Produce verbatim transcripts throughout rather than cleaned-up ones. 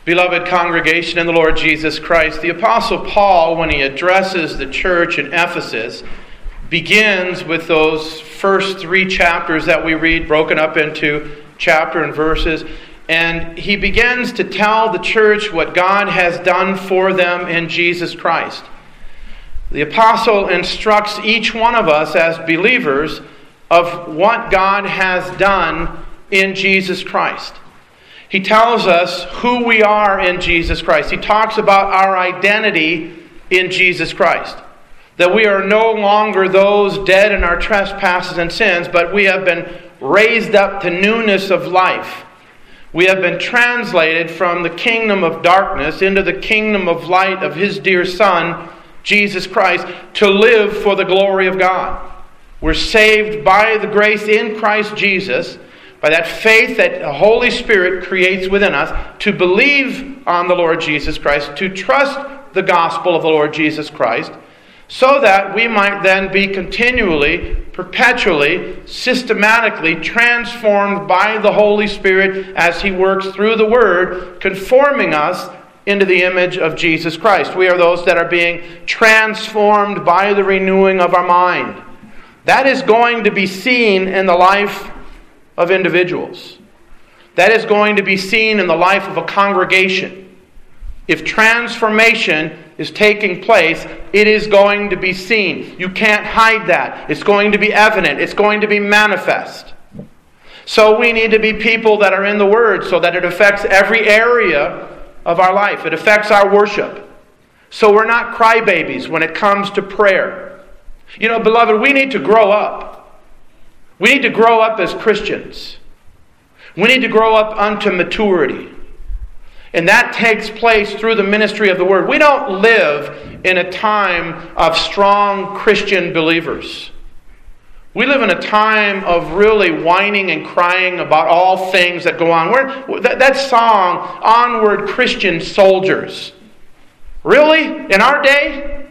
Beloved congregation in the Lord Jesus Christ, the Apostle Paul, when he addresses the church in Ephesus, begins with those first three chapters that we read, broken up into chapter and verses, and he begins to tell the church what God has done for them in Jesus Christ. The apostle instructs each one of us as believers of what God has done in Jesus Christ. He tells us who we are in Jesus Christ. He talks about our identity in Jesus Christ. That we are no longer those dead in our trespasses and sins, but we have been raised up to newness of life. We have been translated from the kingdom of darkness into the kingdom of light of His dear Son, Jesus Christ, to live for the glory of God. We're saved by the grace in Christ Jesus, by that faith that the Holy Spirit creates within us, to believe on the Lord Jesus Christ, to trust the gospel of the Lord Jesus Christ, so that we might then be continually, perpetually, systematically transformed by the Holy Spirit as He works through the Word, conforming us into the image of Jesus Christ. We are those that are being transformed by the renewing of our mind. That is going to be seen in the life of individuals. That is going to be seen in the life of a congregation. If transformation is taking place, it is going to be seen. You can't hide that. It's going to be evident. It's going to be manifest. So we need to be people that are in the Word so that it affects every area of our life. It affects our worship. So we're not crybabies when it comes to prayer. You know, beloved, we need to grow up. We need to grow up as Christians. We need to grow up unto maturity. And that takes place through the ministry of the Word. We don't live in a time of strong Christian believers. We live in a time of really whining and crying about all things that go on. We're, that, that song, Onward Christian Soldiers. Really? In our day?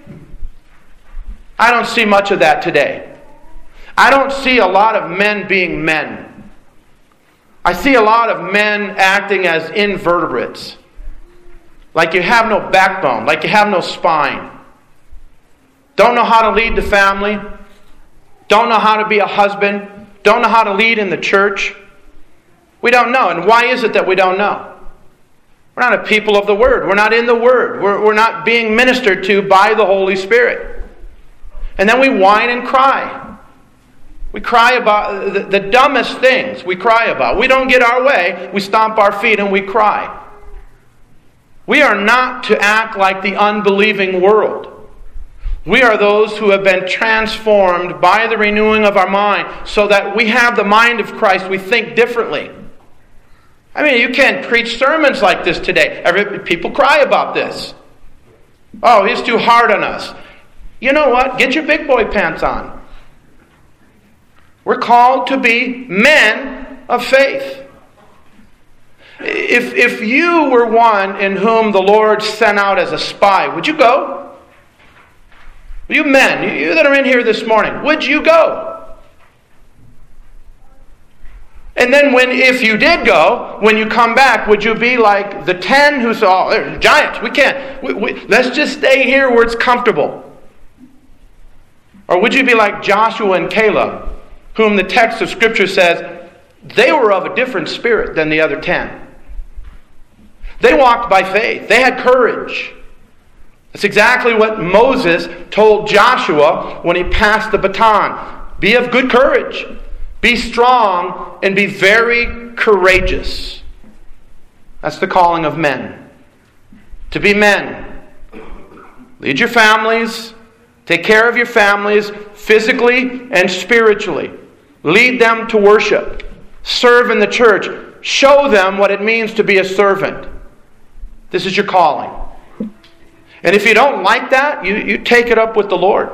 I don't see much of that today. I don't see a lot of men being men. I see a lot of men acting as invertebrates. Like you have no backbone, like you have no spine. Don't know how to lead the family. Don't know how to be a husband. Don't know how to lead in the church. We don't know. And why is it that we don't know? We're not a people of the Word. We're not in the Word. We're, we're not being ministered to by the Holy Spirit. And then we whine and cry. We cry about the, the dumbest things we cry about. We don't get our way. We stomp our feet and we cry. We are not to act like the unbelieving world. We are those who have been transformed by the renewing of our mind so that we have the mind of Christ. We think differently. I mean, you can't preach sermons like this today. Every, people cry about this. Oh, he's too hard on us. You know what? Get your big boy pants on. We're called to be men of faith. If, if you were one in whom the Lord sent out as a spy, would you go? You men, you that are in here this morning, would you go? And then when, if you did go, when you come back, would you be like the ten who saw, oh, there's giants, we can't, we, we, let's just stay here where it's comfortable? Or would you be like Joshua and Caleb, whom the text of Scripture says they were of a different spirit than the other ten? They walked by faith. They had courage. That's exactly what Moses told Joshua when he passed the baton. Be of good courage. Be strong and be very courageous. That's the calling of men. To be men. Lead your families. Take care of your families physically and spiritually. Lead them to worship. Serve in the church. Show them what it means to be a servant. This is your calling. And if you don't like that, you, you take it up with the Lord.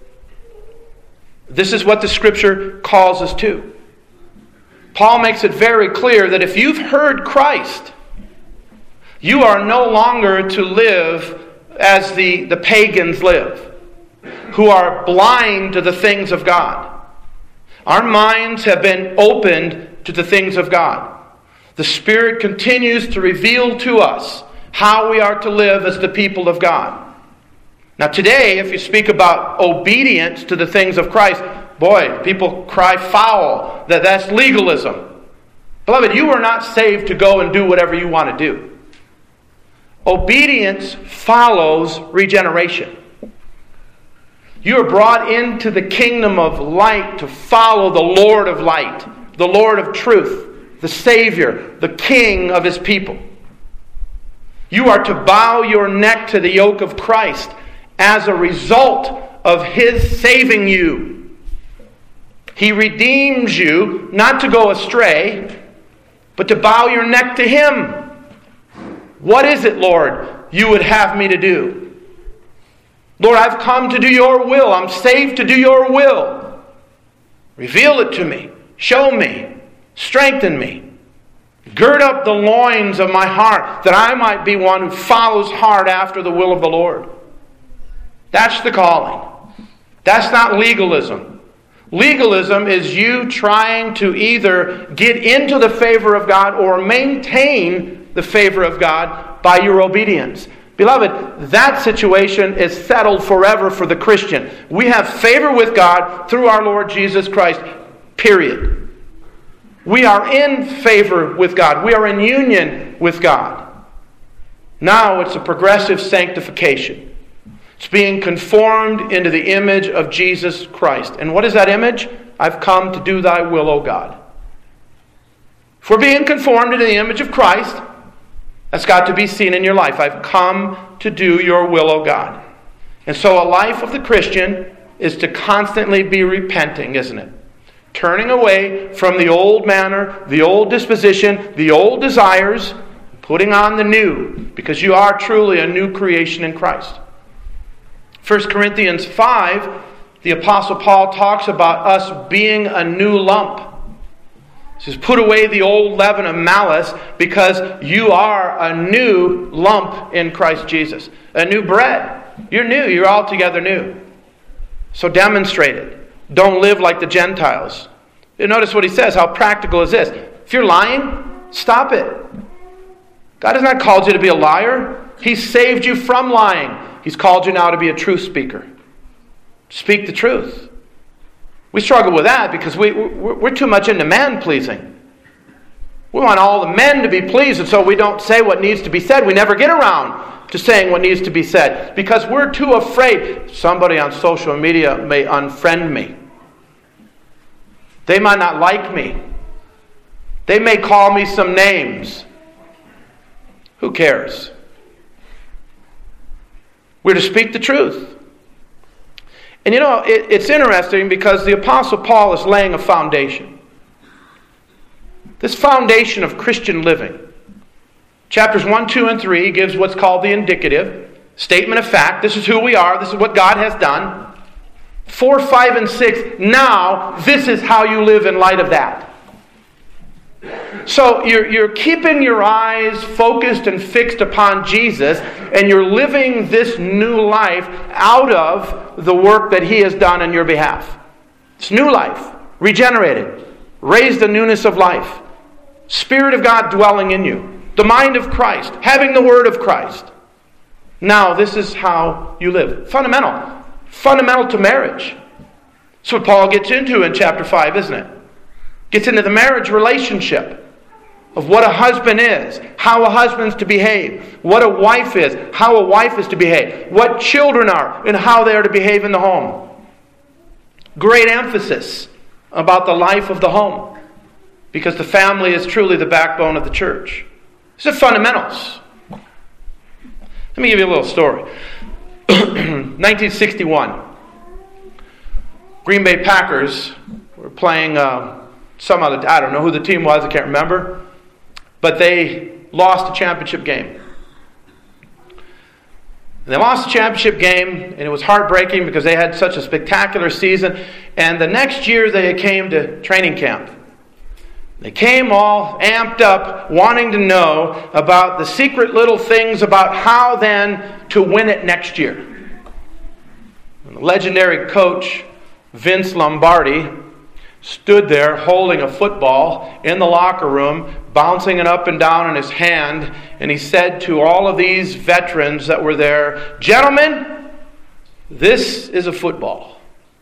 This is what the Scripture calls us to. Paul makes it very clear that if you've heard Christ, you are no longer to live as the, the pagans live, who are blind to the things of God. Our minds have been opened to the things of God. The Spirit continues to reveal to us how we are to live as the people of God. Now today, if you speak about obedience to the things of Christ, boy, people cry foul that that's legalism. Beloved, you are not saved to go and do whatever you want to do. Obedience follows regeneration. You are brought into the kingdom of light to follow the Lord of light, the Lord of truth, the Savior, the King of His people. You are to bow your neck to the yoke of Christ as a result of His saving you. He redeems you not to go astray, but to bow your neck to Him. What is it, Lord, you would have me to do? Lord, I've come to do your will. I'm saved to do your will. Reveal it to me. Show me. Strengthen me. Gird up the loins of my heart that I might be one who follows hard after the will of the Lord. That's the calling. That's not legalism. Legalism is you trying to either get into the favor of God or maintain the favor of God by your obedience. Beloved, that situation is settled forever for the Christian. We have favor with God through our Lord Jesus Christ, period. We are in favor with God. We are in union with God. Now it's a progressive sanctification. It's being conformed into the image of Jesus Christ. And what is that image? I've come to do thy will, O God. If we're being conformed into the image of Christ, that's got to be seen in your life. I've come to do your will, O God. And so a life of the Christian is to constantly be repenting, isn't it? Turning away from the old manner, the old disposition, the old desires, putting on the new, because you are truly a new creation in Christ. First Corinthians five, the Apostle Paul talks about us being a new lump. He says, put away the old leaven of malice, because you are a new lump in Christ Jesus. A new bread. You're new. You're altogether new. So demonstrate it. Don't live like the Gentiles. You notice what he says. How practical is this? If you're lying, stop it. God has not called you to be a liar. He's saved you from lying. He's called you now to be a truth speaker. Speak the truth. We struggle with that because we, we're too much into man-pleasing. We want all the men to be pleased, and so we don't say what needs to be said. We never get around to saying what needs to be said because we're too afraid. Somebody on social media may unfriend me. They might not like me. They may call me some names. Who cares? We're to speak the truth. And you know, it, it's interesting because the Apostle Paul is laying a foundation. This foundation of Christian living. Chapters one, two, and three gives what's called the indicative. Statement of fact. This is who we are. This is what God has done. four, five, and six. Now, this is how you live in light of that. So you're, you're keeping your eyes focused and fixed upon Jesus, and you're living this new life out of the work that He has done in your behalf. It's new life, regenerated, raised the newness of life, Spirit of God dwelling in you, the mind of Christ, having the Word of Christ. Now this is how you live. Fundamental. Fundamental to marriage. That's what Paul gets into in chapter five, isn't it? Gets into the marriage relationship of what a husband is, how a husband's to behave, what a wife is, how a wife is to behave, what children are, and how they are to behave in the home. Great emphasis about the life of the home, because the family is truly the backbone of the church. These are fundamentals. Let me give you a little story. nineteen sixty-one, Green Bay Packers were playing uh, some other, I don't know who the team was, I can't remember, but they lost a championship game. And they lost the championship game, and it was heartbreaking because they had such a spectacular season. And the next year they came to training camp. They came all amped up, wanting to know about the secret little things about how then to win it next year. And the legendary coach, Vince Lombardi, stood there holding a football in the locker room, bouncing it up and down in his hand, and he said to all of these veterans that were there, "Gentlemen, this is a football."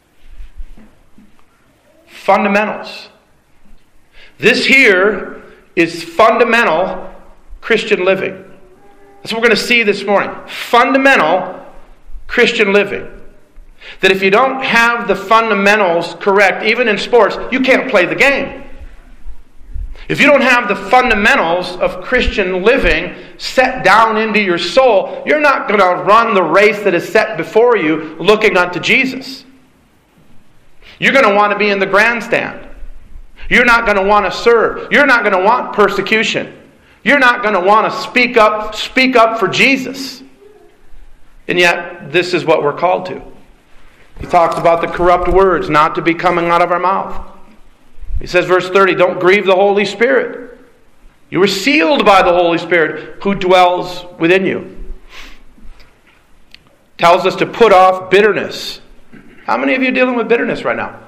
Fundamentals. This here is fundamental Christian living. That's what we're going to see this morning. Fundamental Christian living. That if you don't have the fundamentals correct, even in sports, you can't play the game. If you don't have the fundamentals of Christian living set down into your soul, you're not going to run the race that is set before you looking unto Jesus. You're going to want to be in the grandstand. You're not going to want to serve. You're not going to want persecution. You're not going to want to speak up, speak up for Jesus. And yet, this is what we're called to. He talks about the corrupt words not to be coming out of our mouth. He says, verse thirty, don't grieve the Holy Spirit. You were sealed by the Holy Spirit who dwells within you. Tells us to put off bitterness. How many of you are dealing with bitterness right now?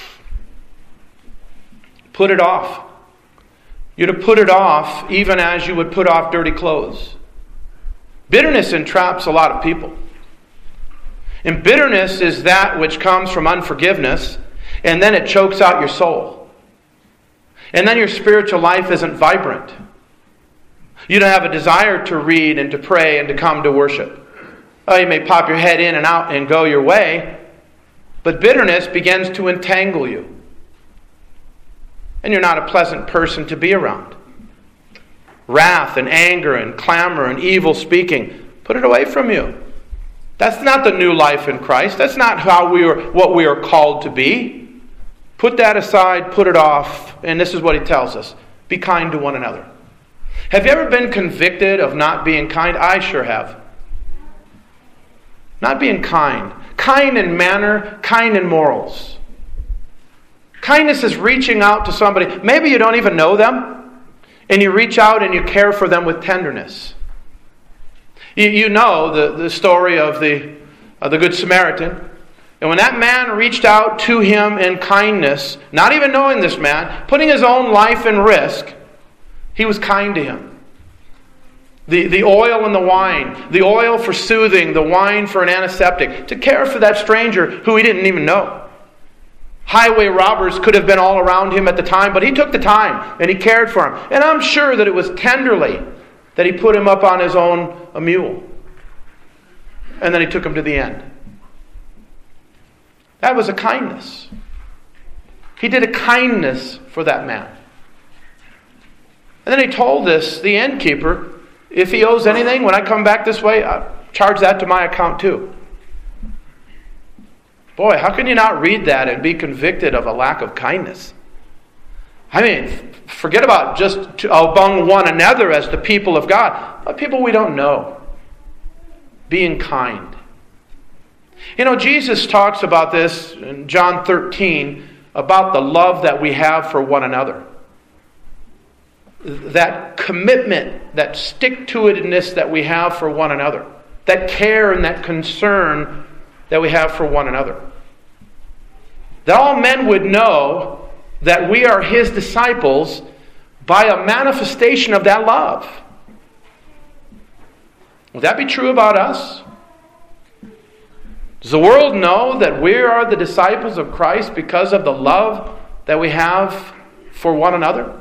Put it off. You're to put it off even as you would put off dirty clothes. Bitterness entraps a lot of people. And bitterness is that which comes from unforgiveness, and then it chokes out your soul. And then your spiritual life isn't vibrant. You don't have a desire to read and to pray and to come to worship. Oh, you may pop your head in and out and go your way, but bitterness begins to entangle you. And you're not a pleasant person to be around. Wrath and anger and clamor and evil speaking, put it away from you. That's not the new life in Christ. That's not how we are, what we are called to be. Put that aside, put it off, and this is what he tells us. Be kind to one another. Have you ever been convicted of not being kind? I sure have. Not being kind. Kind in manner, kind in morals. Kindness is reaching out to somebody. Maybe you don't even know them, and you reach out and you care for them with tenderness. You, you know the, the story of the, of the Good Samaritan. And when that man reached out to him in kindness, not even knowing this man, putting his own life in risk, he was kind to him. The, the oil and the wine, the oil for soothing, the wine for an antiseptic, to care for that stranger who he didn't even know. Highway robbers could have been all around him at the time, but he took the time and he cared for him. And I'm sure that it was tenderly that he put him up on his own a mule. And then he took him to the end. That was a kindness. He did a kindness for that man. And then he told this, the innkeeper, if he owes anything, when I come back this way, I'll charge that to my account too. Boy, how can you not read that and be convicted of a lack of kindness? I mean, forget about just among one another as the people of God, but people we don't know. Being kind. You know, Jesus talks about this in John thirteen, about the love that we have for one another. That commitment, that stick-to-itiveness that we have for one another. That care and that concern that we have for one another. That all men would know that we are His disciples by a manifestation of that love. Would that be true about us? Does the world know that we are the disciples of Christ because of the love that we have for one another?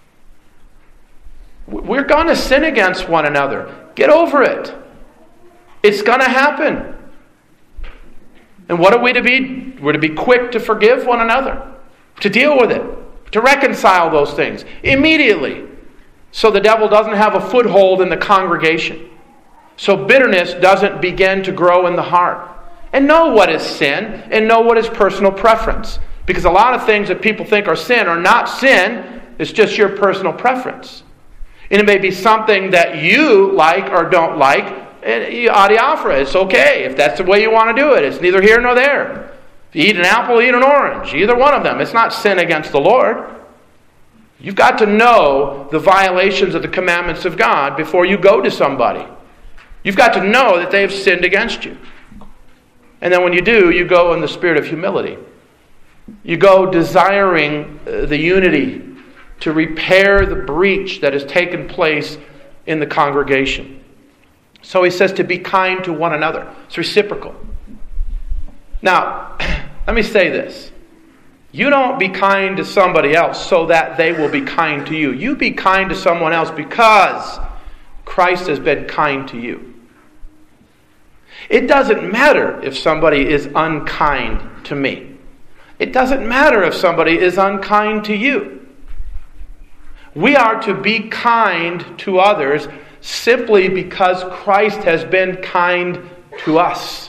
We're going to sin against one another. Get over it. It's going to happen. And what are we to be? We're to be quick to forgive one another, to deal with it, to reconcile those things immediately, so the devil doesn't have a foothold in the congregation, so bitterness doesn't begin to grow in the heart. And know what is sin, and know what is personal preference. Because a lot of things that people think are sin are not sin, it's just your personal preference. And it may be something that you like or don't like, adiaphora, it's okay. If that's the way you want to do it, it's neither here nor there. If you eat an apple, eat an orange. Either one of them. It's not sin against the Lord. You've got to know the violations of the commandments of God before you go to somebody. You've got to know that they have sinned against you. And then when you do, you go in the spirit of humility. You go desiring the unity to repair the breach that has taken place in the congregation. So he says to be kind to one another. It's reciprocal. Now, let me say this. You don't be kind to somebody else so that they will be kind to you. You be kind to someone else because Christ has been kind to you. It doesn't matter if somebody is unkind to me. It doesn't matter if somebody is unkind to you. We are to be kind to others simply because Christ has been kind to us.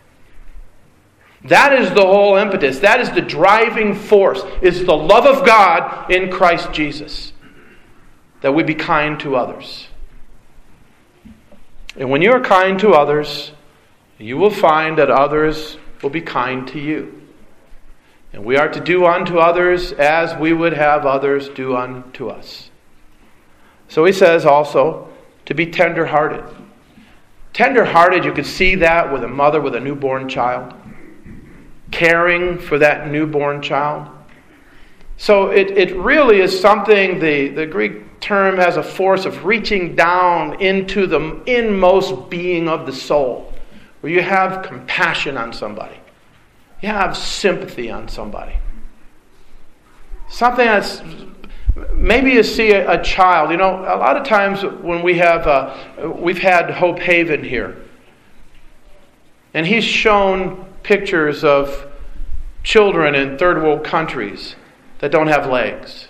That is the whole impetus. That is the driving force. It's the love of God in Christ Jesus. That we be kind to others. And when you are kind to others, you will find that others will be kind to you. And we are to do unto others as we would have others do unto us. So he says also to be tender-hearted. Tender-hearted, you could see that with a mother with a newborn child. Caring for that newborn child. So it, it really is something, the, the Greek term has a force of reaching down into the inmost being of the soul, where you have compassion on somebody. You have sympathy on somebody. Something that's, maybe you see a, a child, you know, a lot of times when we have, uh, we've had Hope Haven here, and he's shown pictures of children in third world countries that don't have legs.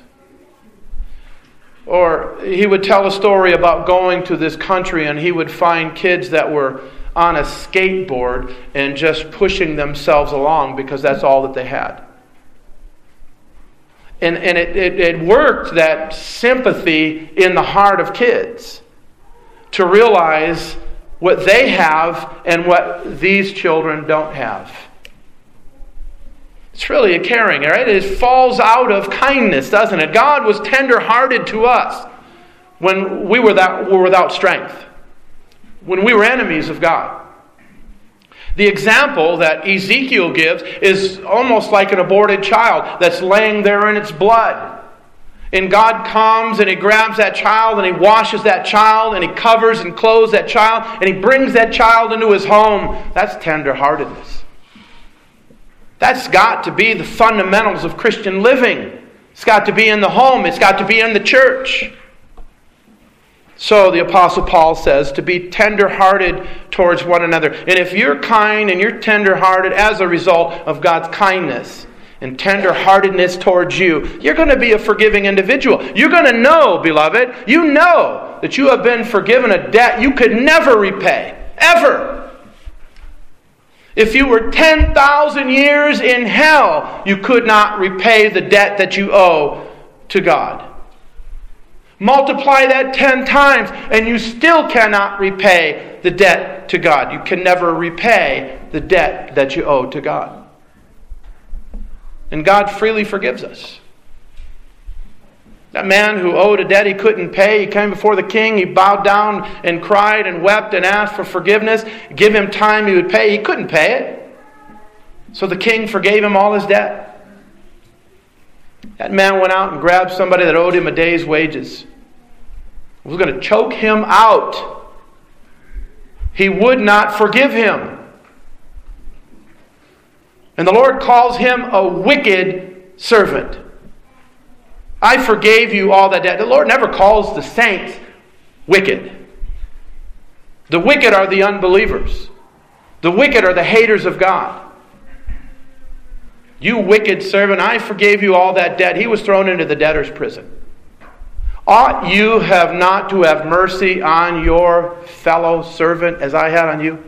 Or he would tell a story about going to this country and he would find kids that were on a skateboard and just pushing themselves along because that's all that they had. And, and it, it, it worked, that sympathy in the heart of kids to realize what they have and what these children don't have. It's really a caring, right? It falls out of kindness, doesn't it? God was tender-hearted to us when we were, that, were without strength, when we were enemies of God. The example that Ezekiel gives is almost like an aborted child that's laying there in its blood. And God comes and He grabs that child and He washes that child and He covers and clothes that child and He brings that child into His home. That's tender-heartedness. That's got to be the fundamentals of Christian living. It's got to be in the home. It's got to be in the church. So the Apostle Paul says to be tender-hearted towards one another. And if you're kind and you're tender-hearted as a result of God's kindness and tender-heartedness towards you, you're going to be a forgiving individual. You're going to know, beloved, you know that you have been forgiven a debt you could never repay. Ever. If you were ten thousand years in hell, you could not repay the debt that you owe to God. Multiply that ten times and you still cannot repay the debt to God. You can never repay the debt that you owe to God. And God freely forgives us. That man who owed a debt he couldn't pay, he came before the king, he bowed down and cried and wept and asked for forgiveness. Give him time, he would pay. He couldn't pay it. So the king forgave him all his debt. That man went out and grabbed somebody that owed him a day's wages. He was going to choke him out. He would not forgive him. And the Lord calls him a wicked servant. I forgave you all that debt. The Lord never calls the saints wicked. The wicked are the unbelievers. The wicked are the haters of God. You wicked servant, I forgave you all that debt. He was thrown into the debtor's prison. Ought you have not to have mercy on your fellow servant as I had on you?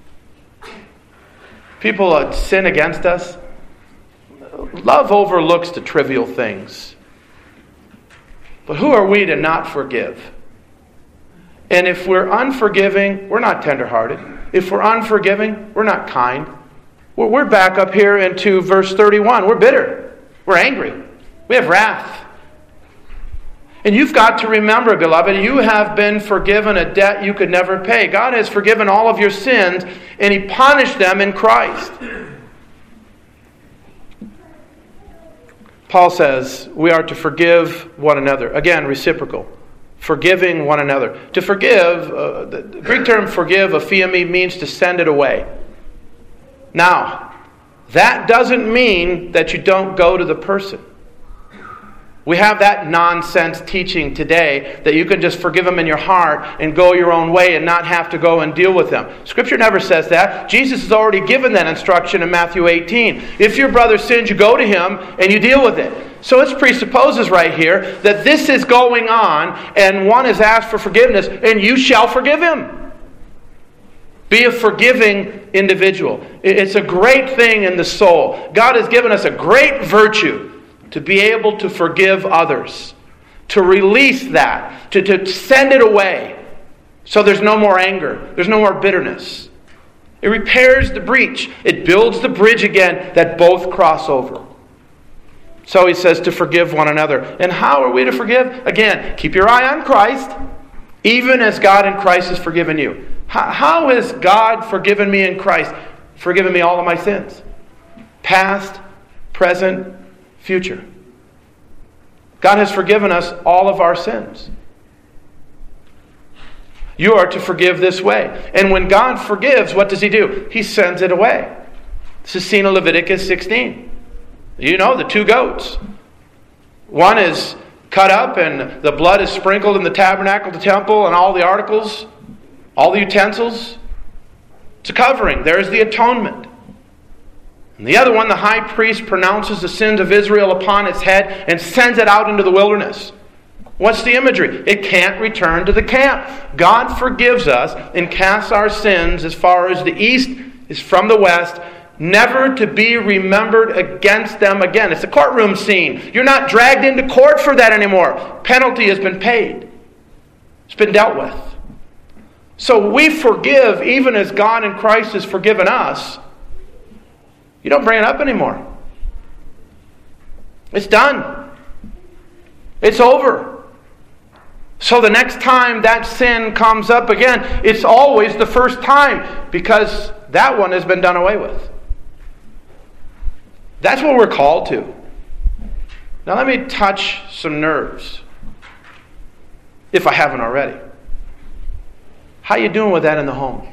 People that sin against us. Love overlooks the trivial things. But who are we to not forgive? And if we're unforgiving, we're not tenderhearted. If we're unforgiving, we're not kind. We're back up here into verse thirty-one. We're bitter. We're angry. We have wrath. And you've got to remember, beloved, you have been forgiven a debt you could never pay. God has forgiven all of your sins, and He punished them in Christ. Paul says we are to forgive one another. Again, reciprocal. Forgiving one another. To forgive, uh, the Greek term forgive, aphiemi, means to send it away. Now, that doesn't mean that you don't go to the person. We have that nonsense teaching today that you can just forgive them in your heart and go your own way and not have to go and deal with them. Scripture never says that. Jesus has already given that instruction in Matthew eighteen. If your brother sins, you go to him and you deal with it. So it presupposes right here that this is going on and one is asked for forgiveness and you shall forgive him. Be a forgiving individual. It's a great thing in the soul. God has given us a great virtue to be able to forgive others, to release that, to, to send it away so there's no more anger, there's no more bitterness. It repairs the breach. It builds the bridge again that both cross over. So he says to forgive one another. And how are we to forgive? Again, keep your eye on Christ, even as God in Christ has forgiven you. How, how has God forgiven me in Christ? Forgiven me all of my sins. Past, present, future. God has forgiven us all of our sins. You are to forgive this way. And when God forgives, what does He do? He sends it away. This is seen in Leviticus sixteen. You know, the two goats. One is cut up and the blood is sprinkled in the tabernacle, the temple, and all the articles, all the utensils. It's a covering. There's the atonement. And the other one, the high priest pronounces the sins of Israel upon its head and sends it out into the wilderness. What's the imagery? It can't return to the camp. God forgives us and casts our sins as far as the east is from the west, never to be remembered against them again. It's a courtroom scene. You're not dragged into court for that anymore. Penalty has been paid. It's been dealt with. So we forgive even as God in Christ has forgiven us. You don't bring it up anymore. It's done. It's over. So the next time that sin comes up again, it's always the first time because that one has been done away with. That's what we're called to. Now let me touch some nerves, if I haven't already. How you doing with that in the home?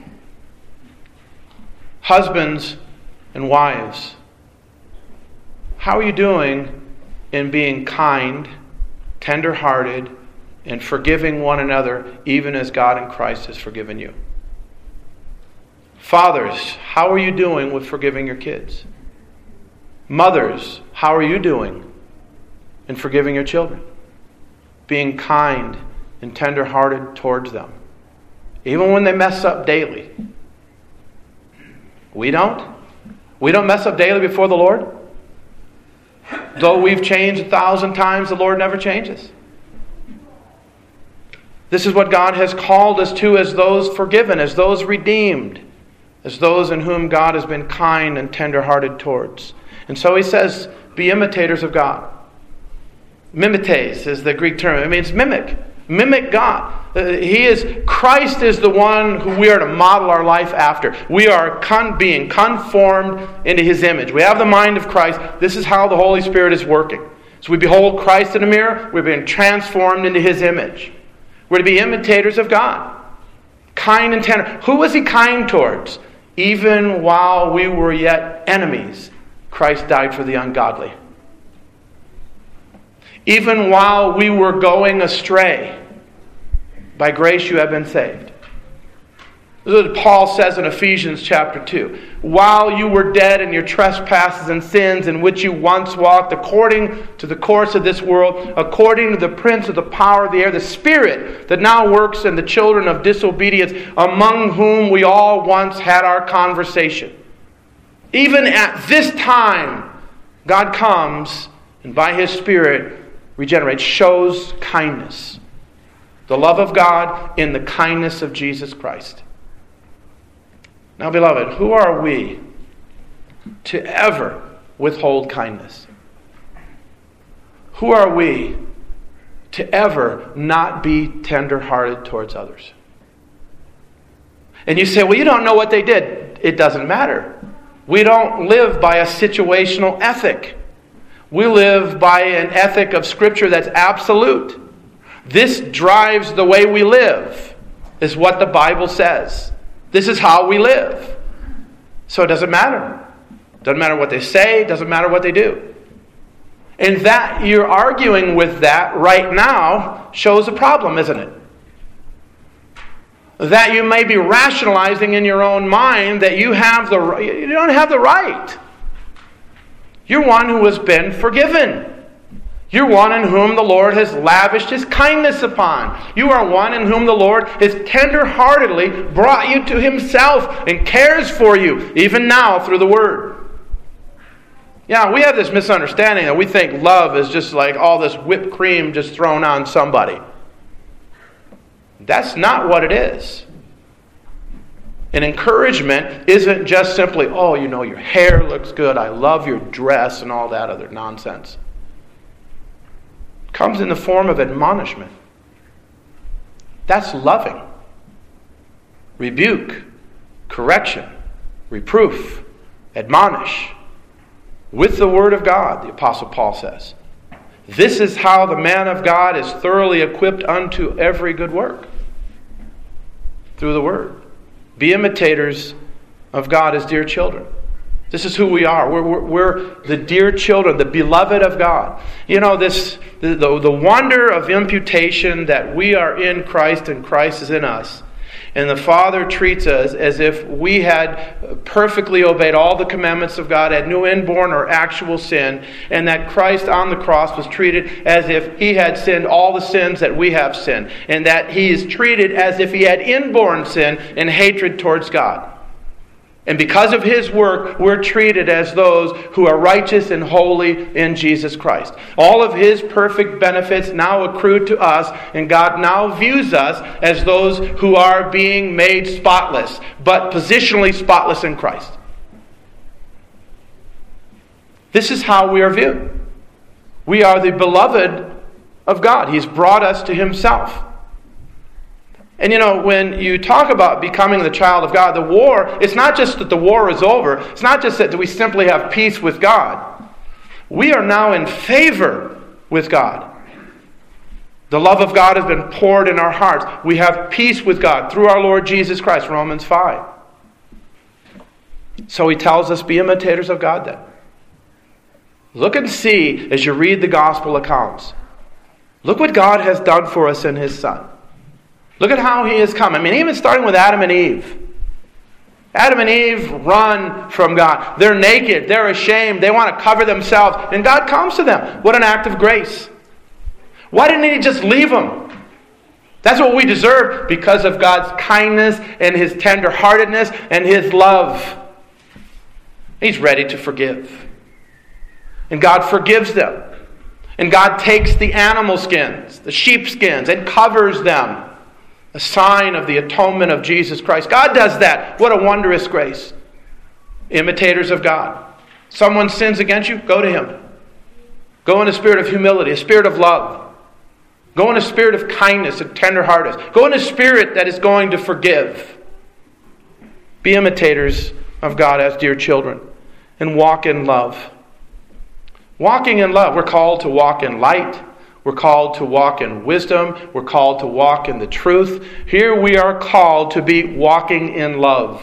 Husbands and wives, how are you doing in being kind, tender-hearted, and forgiving one another, even as God in Christ has forgiven you? Fathers, how are you doing with forgiving your kids? Mothers, how are you doing in forgiving your children? Being kind and tender-hearted towards them, even when they mess up daily. We don't. We don't mess up daily before the Lord. Though we've changed a thousand times, the Lord never changes. This is what God has called us to as those forgiven, as those redeemed, as those in whom God has been kind and tender-hearted towards. And so he says, be imitators of God. Mimetes is the Greek term. It means mimic. Mimic God. He is, Christ is the one who we are to model our life after. We are con- being conformed into His image. We have the mind of Christ. This is how the Holy Spirit is working. So we behold Christ in the mirror. We're being transformed into His image. We're to be imitators of God. Kind and tender. Who was He kind towards? Even while we were yet enemies, Christ died for the ungodly. Even while we were going astray, by grace you have been saved. This is what Paul says in Ephesians chapter two. While you were dead in your trespasses and sins in which you once walked, according to the course of this world, according to the prince of the power of the air, the spirit that now works in the children of disobedience, among whom we all once had our conversation. Even at this time, God comes and by His Spirit regenerates, shows kindness. The love of God in the kindness of Jesus Christ. Now, beloved, who are we to ever withhold kindness? Who are we to ever not be tender-hearted towards others? And you say, well, you don't know what they did. It doesn't matter. We don't live by a situational ethic. We live by an ethic of Scripture that's absolute. This drives the way we live, is what the Bible says. This is how we live. So it doesn't matter. Doesn't matter what they say, doesn't matter what they do. And that you're arguing with that right now shows a problem, isn't it? That you may be rationalizing in your own mind that you have the you don't have the right. You're one who has been forgiven. You're one in whom the Lord has lavished His kindness upon. You are one in whom the Lord has tender-heartedly brought you to Himself and cares for you, even now through the Word. Yeah, we have this misunderstanding that we think love is just like all this whipped cream just thrown on somebody. That's not what it is. And encouragement isn't just simply, oh, you know, your hair looks good, I love your dress, and all that other nonsense. It comes in the form of admonishment. That's loving. Rebuke, correction, reproof, admonish. With the Word of God, the Apostle Paul says. This is how the man of God is thoroughly equipped unto every good work. Through the Word. Be imitators of God as dear children. This is who we are. We're, we're, we're the dear children, the beloved of God. You know, this the, the, the wonder of imputation that we are in Christ and Christ is in us. And the Father treats us as if we had perfectly obeyed all the commandments of God, had no inborn or actual sin, and that Christ on the cross was treated as if He had sinned all the sins that we have sinned, and that He is treated as if He had inborn sin and hatred towards God. And because of His work, we're treated as those who are righteous and holy in Jesus Christ. All of His perfect benefits now accrue to us, and God now views us as those who are being made spotless, but positionally spotless in Christ. This is how we are viewed. We are the beloved of God. He's brought us to Himself. And you know, when you talk about becoming the child of God, the war, it's not just that the war is over. It's not just that we simply have peace with God. We are now in favor with God. The love of God has been poured in our hearts. We have peace with God through our Lord Jesus Christ, Romans five. So He tells us, be imitators of God then. Look and see as you read the gospel accounts. Look what God has done for us in His Son. Look at how He has come. I mean, even starting with Adam and Eve. Adam and Eve run from God. They're naked. They're ashamed. They want to cover themselves. And God comes to them. What an act of grace. Why didn't He just leave them? That's what we deserve because of God's kindness and His tenderheartedness and His love. He's ready to forgive. And God forgives them. And God takes the animal skins, the sheep skins, and covers them. A sign of the atonement of Jesus Christ. God does that. What a wondrous grace. Imitators of God. Someone sins against you, go to Him. Go in a spirit of humility, a spirit of love. Go in a spirit of kindness and tenderheartedness. Go in a spirit that is going to forgive. Be imitators of God as dear children. And walk in love. Walking in love. We're called to walk in light. We're called to walk in wisdom. We're called to walk in the truth. Here we are called to be walking in love.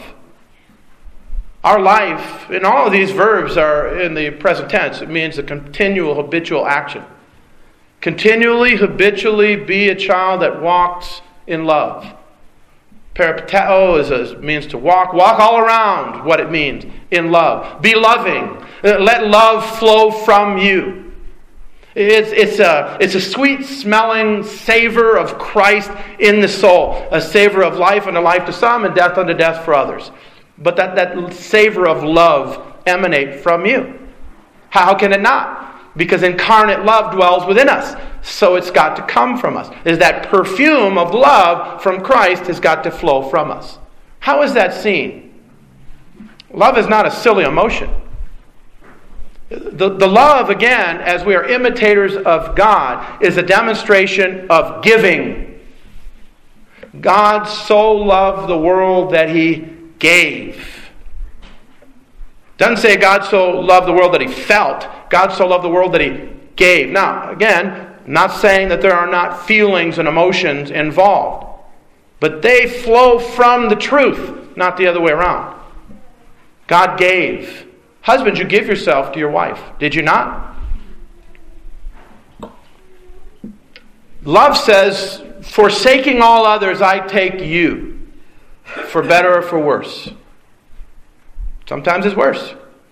Our life, and all of these verbs are in the present tense. It means a continual, habitual action. Continually, habitually be a child that walks in love. Peripateo is a, means to walk. Walk all around what it means in love. Be loving. Let love flow from you. It's, it's, a, it's a sweet-smelling savor of Christ in the soul. A savor of life unto life to some and death unto death for others. But that, that savor of love emanate from you. How can it not? Because incarnate love dwells within us. So it's got to come from us. Is that perfume of love from Christ has got to flow from us. How is that seen? Love is not a silly emotion. The, the love, again, as we are imitators of God, is a demonstration of giving. God so loved the world that He gave. Doesn't say God so loved the world that He felt. God so loved the world that He gave. Now, again, not saying that there are not feelings and emotions involved, but they flow from the truth, not the other way around. God gave. Husbands, you give yourself to your wife. Did you not? Love says, forsaking all others, I take you, for better or for worse. Sometimes it's worse.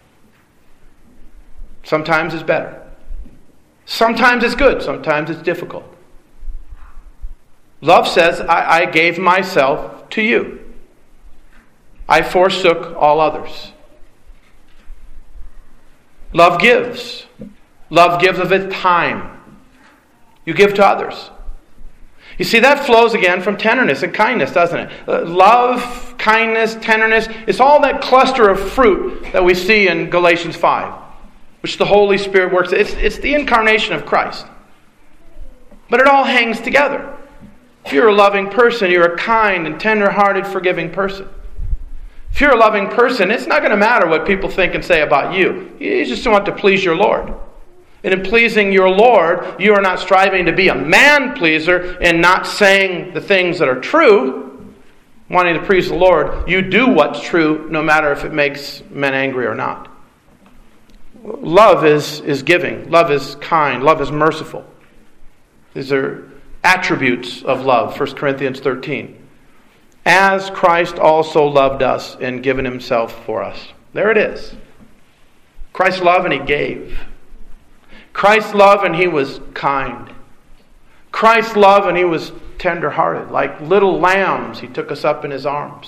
Sometimes it's better. Sometimes it's good. Sometimes it's difficult. Love says, I, I gave myself to you. I forsook all others. Love gives. Love gives of its time. You give to others. You see, that flows again from tenderness and kindness, doesn't it? Uh, love, kindness, tenderness, it's all that cluster of fruit that we see in Galatians five, which the Holy Spirit works. It's, it's the incarnation of Christ. But it all hangs together. If you're a loving person, you're a kind and tender-hearted, forgiving person. If you're a loving person, it's not going to matter what people think and say about you. You just want to please your Lord. And in pleasing your Lord, you are not striving to be a man-pleaser and not saying the things that are true. Wanting to please the Lord, you do what's true no matter if it makes men angry or not. Love is, is giving. Love is kind. Love is merciful. These are attributes of love, First Corinthians thirteen. As Christ also loved us and given Himself for us. There it is. Christ loved and He gave. Christ loved and He was kind. Christ loved and He was tender-hearted. Like little lambs, He took us up in His arms.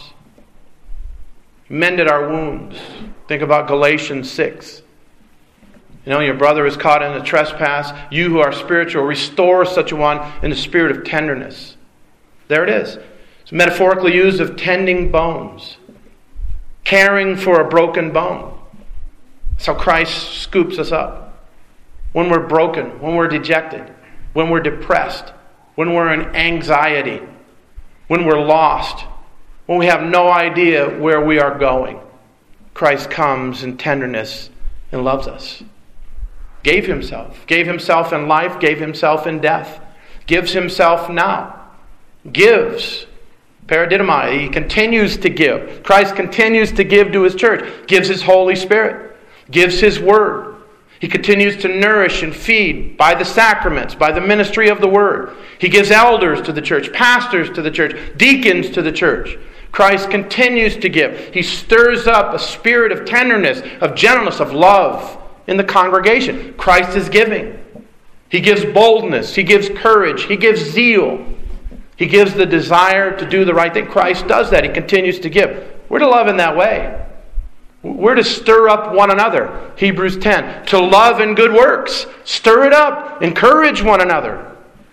He mended our wounds. Think about Galatians six. You know, your brother is caught in a trespass. You who are spiritual, restore such a one in the spirit of tenderness. There it is. It's metaphorically used of tending bones. Caring for a broken bone. That's how Christ scoops us up. When we're broken, when we're dejected, when we're depressed, when we're in anxiety, when we're lost, when we have no idea where we are going, Christ comes in tenderness and loves us. Gave Himself. Gave Himself in life, gave Himself in death. Gives Himself now. Gives. Paradidomai. He continues to give. Christ continues to give to His church. Gives His Holy Spirit. Gives His Word. He continues to nourish and feed by the sacraments, by the ministry of the Word. He gives elders to the church, pastors to the church, deacons to the church. Christ continues to give. He stirs up a spirit of tenderness, of gentleness, of love in the congregation. Christ is giving. He gives boldness. He gives courage. He gives zeal. He gives the desire to do the right thing. Christ does that. He continues to give. We're to love in that way. We're to stir up one another. Hebrews ten. To love and good works. Stir it up. Encourage one another.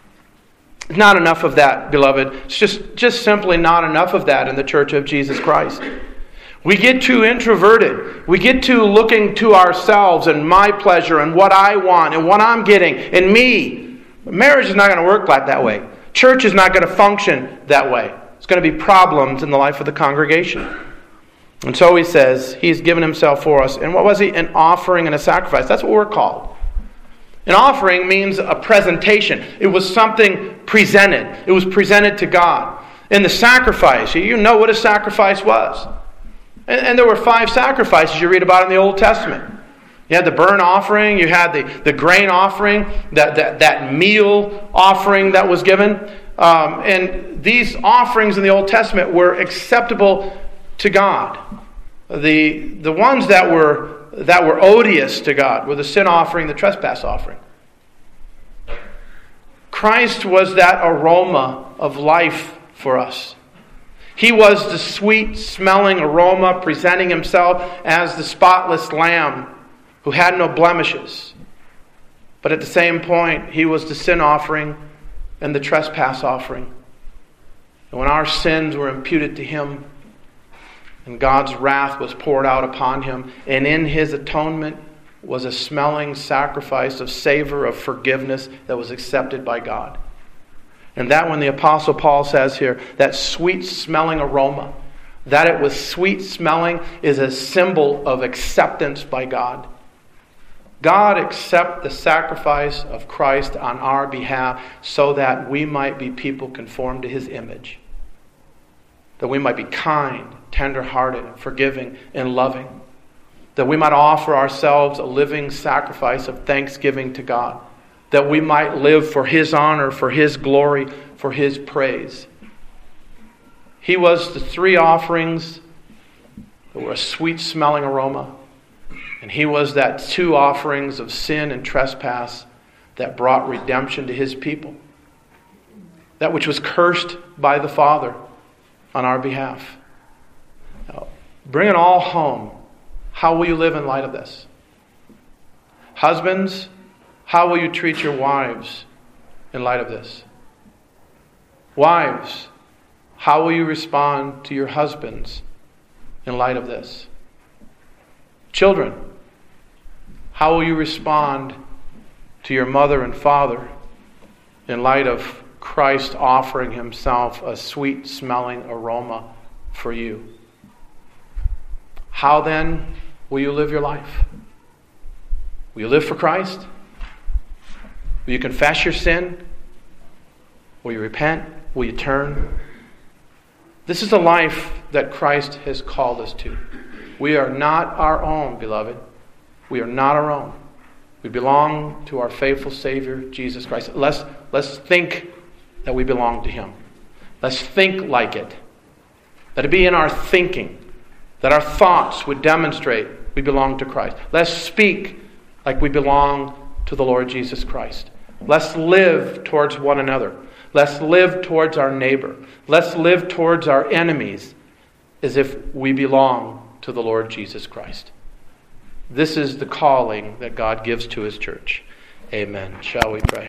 Not enough of that, beloved. It's just, just simply not enough of that in the Church of Jesus Christ. We get too introverted. We get too looking to ourselves and my pleasure and what I want and what I'm getting and me. Marriage is not going to work like that way. Church is not going to function that way. There's going to be problems in the life of the congregation. And so he says, He's given Himself for us. And what was He? An offering and a sacrifice. That's what we're called. An offering means a presentation. It was something presented. It was presented to God. And the sacrifice, you know what a sacrifice was. And, and there were five sacrifices you read about in the Old Testament. You had the burnt offering, you had the, the grain offering, that, that, that meal offering that was given. Um, and these offerings in the Old Testament were acceptable to God. The, the ones that were that were odious to God were the sin offering, the trespass offering. Christ was that aroma of life for us. He was the sweet-smelling aroma, presenting Himself as the spotless lamb who had no blemishes. But at the same point, He was the sin offering and the trespass offering. And when our sins were imputed to Him, and God's wrath was poured out upon Him, and in His atonement was a smelling sacrifice of savor of forgiveness that was accepted by God. And that when the Apostle Paul says here, that sweet-smelling aroma, that it was sweet-smelling is a symbol of acceptance by God. God accept the sacrifice of Christ on our behalf so that we might be people conformed to His image. That we might be kind, tender-hearted, forgiving, and loving. That we might offer ourselves a living sacrifice of thanksgiving to God. That we might live for His honor, for His glory, for His praise. He was the three offerings that were a sweet-smelling aroma. And He was that two offerings of sin and trespass that brought redemption to His people. That which was cursed by the Father on our behalf. Now, bring it all home. How will you live in light of this? Husbands, how will you treat your wives in light of this? Wives, how will you respond to your husbands in light of this? Children, how will you respond to your mother and father in light of Christ offering Himself a sweet-smelling aroma for you? How then will you live your life? Will you live for Christ? Will you confess your sin? Will you repent? Will you turn? This is the life that Christ has called us to. We are not our own, beloved. We are not our own. We belong to our faithful Savior, Jesus Christ. Let's, let's think that we belong to Him. Let's think like it. Let it be in our thinking, that our thoughts would demonstrate we belong to Christ. Let's speak like we belong to the Lord Jesus Christ. Let's live towards one another. Let's live towards our neighbor. Let's live towards our enemies as if we belong to the Lord Jesus Christ. This is the calling that God gives to His church. Amen. Shall we pray?